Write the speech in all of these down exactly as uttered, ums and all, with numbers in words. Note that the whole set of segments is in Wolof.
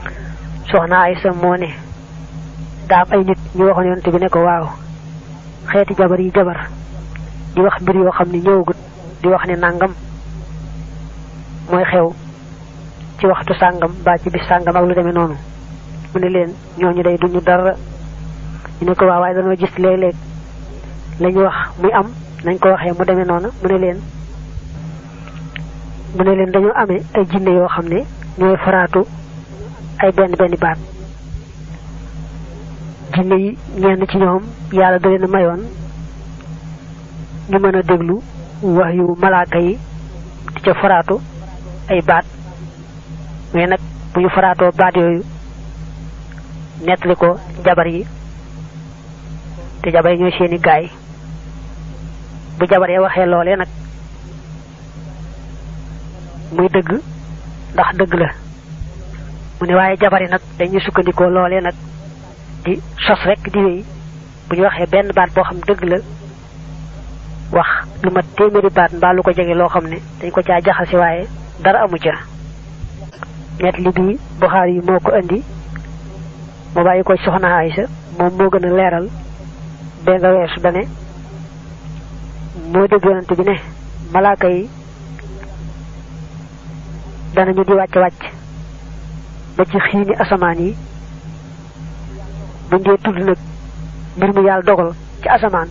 soxna Aysa moo ne daa am ay nit ñu waxoon yonent bi ne ko waaw xeeti jabar yi jabar di wax mbir yoo xam ne ñëwagut di wax ne nangam mooy xew ci waxtu sàngam ba ci bis sàngam ak lu demee noonu mu ne leen ñooñu day duñu dara ñu ne ko waaw waaye dañoo gis léeg-léeg lañu wax muy am nañ ko waxee mu demee noonu mu ne leen mu ne leen dañoo amee ay jinne yoo xam ne ñooy faraatu ay benn benn baat jinne yi ñenn ci ñoom yàlla da leen mayoon ñu mën a déglu wax yu malaaka yi di ca faraatu ay baat mais nag bu ñu faraatoo baat yooyu nettali ko jabar yi te jabar yi ñooy seeni gaay bu jabar yi waxee loolee nag muy dëgg ndax dëgg la mu ne waaye jabar yi nag dañuy sukkandikoo loolee nag di sos rek di wéy bu ñu waxee benn baat boo xam dëgg la wax lu mat téeméeri baat mbaa lu ko jege loo xam ne dañ ko caa jaxasi waaye dara amu ca net li bii Buxaari yi moo ko andi mu bàyyi ko soxna Aysa moom moo gën a leeral bee nga weesu dane moo dégg yonent bi ne malaaka yi danañu di wàcc wàcc ba ci xiini asamaan yi buñ dee tudd nag mbir mu yàlla dogal ci asamaan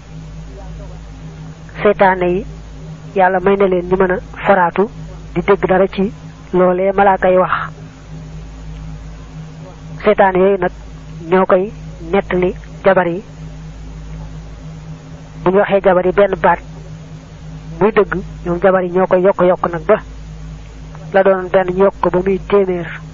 seytaane yi yàlla may na leen ñu mën a faraatu di dégg dara ci loolee malaaka yi wax seytaane yooyu nag ñoo koy nettali jabar yi bu ñu waxee jabar yi benn baat muy dëgg ñoom jabar yi ñoo koy yokk yokk nag ba la doon benn ñu yokk ko ba muy téeméer